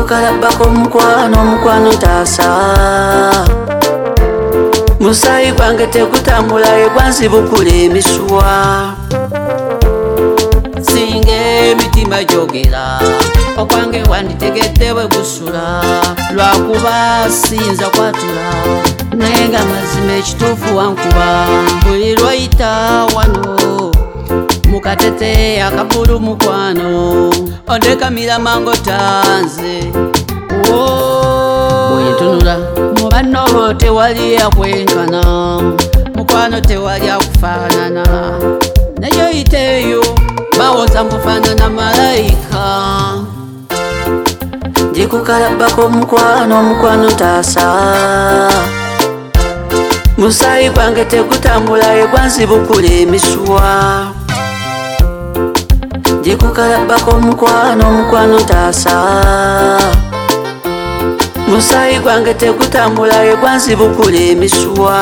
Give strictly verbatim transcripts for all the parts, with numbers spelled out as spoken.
Ndikukalabako mukwano mukwano taasa musayi gwange tekutambula egwanzibukula emisuwa singa emitima gyogera okwange wanditegedde bwe gusula lwakuba siyinza kwatula naye nga mazima ekituufu wankuba buli lwayita wano mukatete akabulu mukwano ondekamira mango tanze bwentunula mu banno tewali akwenkana mukwano tewali akufaanana nayo yiteeyo bawoza nkufaanana malayika ndikukalabako mukwano mukwano taasa musayi gwange tegutambula egwanzibukula emisuwa ndikukalabako mukwano mukwano taasa musayi gwange tegutambula egwanzibukula emisuwa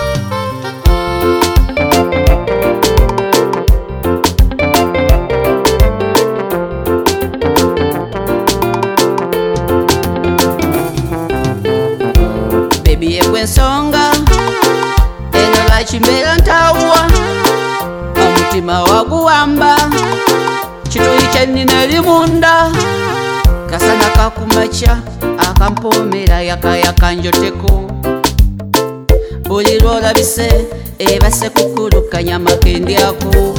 bebi yekwensonga eno lwakimbera ntawuwa omutima waguwamba kituyi kyenina eri munda kasana kakumaca akampomera yakayaka njoteko buli lwolabise ebase kukulukanya makendyako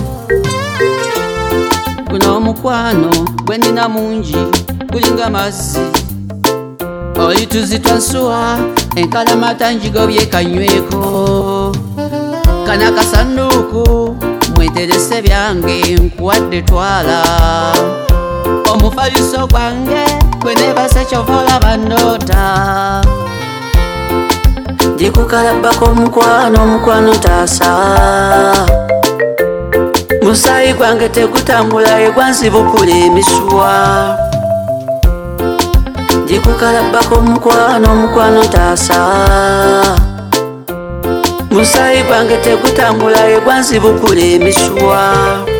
guno omukwano gwe nina mungi gulinga mazzi olituzitwa nsuwa enkalamata njigobye kanyweko kana kasanduku mweterese byange nkuwadde twala omufaliso gwange kwenebase kyovola bandota ndikukalabako mukwano mukwano taasa musayi gwange tegutambula egwanzibukula emisuwa ndikukalabako mukwano mukwano taasa musayi gwange tegutambula egwanzibukula emisuwa